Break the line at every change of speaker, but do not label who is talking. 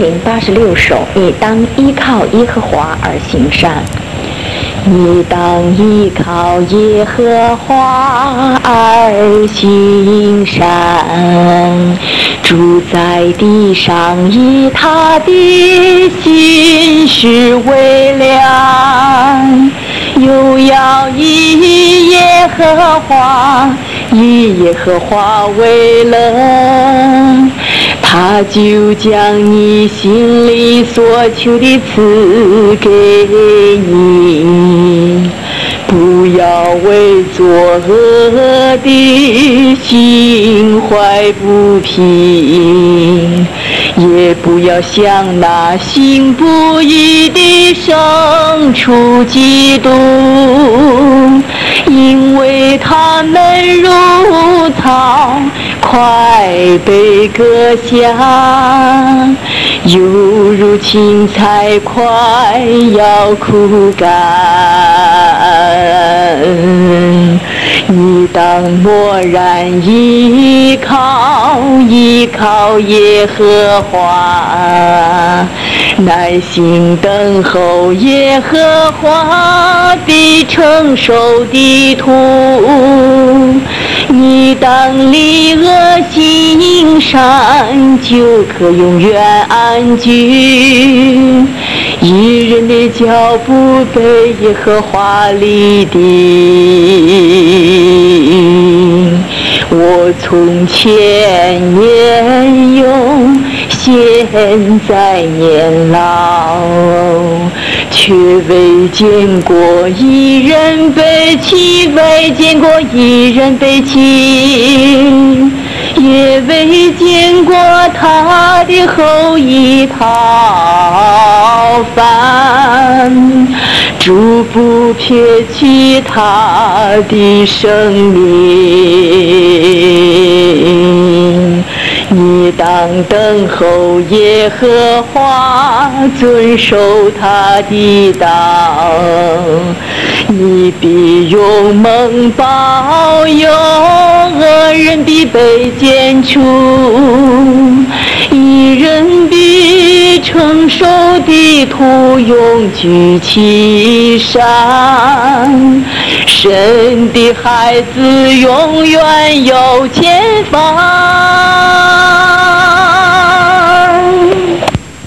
1086首，你当依靠耶和华而行善。你当依靠耶和华而行善，住在地上以他的心是为良，又要以耶和华为乐，他就将你心里所求的赐给你。不要为作恶的心怀不平，也不要向那行不义的牲畜嫉妒，因为他们如草，快被割下，犹如青菜，快要枯干。你当默然依靠耶和华，耐心等候耶和华的承受地土。你当离恶行善，就可永远安居。义人的脚步被耶和华立定。我从前年幼，现在年老，却未见过一人被弃，未见过一人被弃，也未见过他的后裔讨饭，主不撇弃他的生命。你当等候耶和华，遵守他的道，你必用蒙保佑，恶人必被剪除，义人必承受地土，永居其上。神的孩子永远有前方。